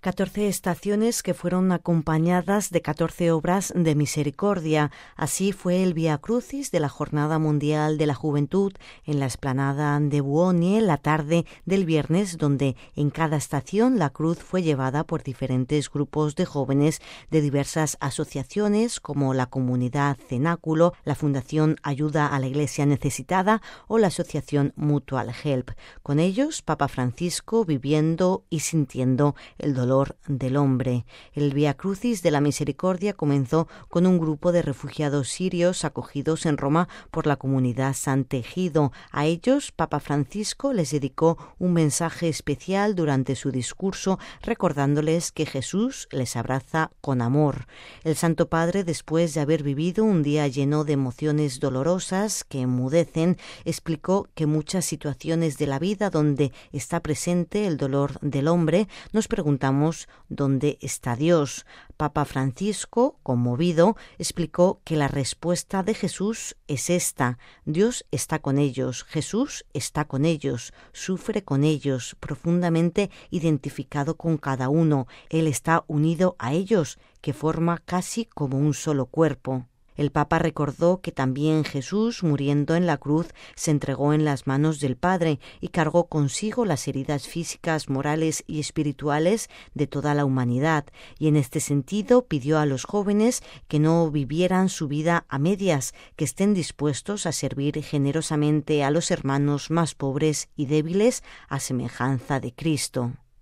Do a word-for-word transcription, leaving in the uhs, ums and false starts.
Catorce estaciones que fueron acompañadas de catorce obras de misericordia. Así fue el Vía Crucis de la Jornada Mundial de la Juventud en la explanada de Buonie la tarde del viernes, donde en cada estación la cruz fue llevada por diferentes grupos de jóvenes de diversas asociaciones como la Comunidad Cenáculo, la Fundación Ayuda a la Iglesia Necesitada o la Asociación Mutual Help. Con ellos, Papa Francisco viviendo y sintiendo el dolor del hombre. El Vía Crucis de la Misericordia comenzó con un grupo de refugiados sirios acogidos en Roma por la comunidad Sant'Egidio. A ellos, Papa Francisco les dedicó un mensaje especial durante su discurso, recordándoles que Jesús les abraza con amor. El Santo Padre, después de haber vivido un día lleno de emociones dolorosas que enmudecen, explicó que muchas situaciones de la vida donde está presente el dolor del hombre, nos preguntamos ¿dónde está Dios? Papa Francisco, conmovido, explicó que la respuesta de Jesús es esta: Dios está con ellos, Jesús está con ellos, sufre con ellos, profundamente identificado con cada uno. Él está unido a ellos, que forma casi como un solo cuerpo. El Papa recordó que también Jesús, muriendo en la cruz, se entregó en las manos del Padre y cargó consigo las heridas físicas, morales y espirituales de toda la humanidad, y en este sentido pidió a los jóvenes que no vivieran su vida a medias, que estén dispuestos a servir generosamente a los hermanos más pobres y débiles a semejanza de Cristo.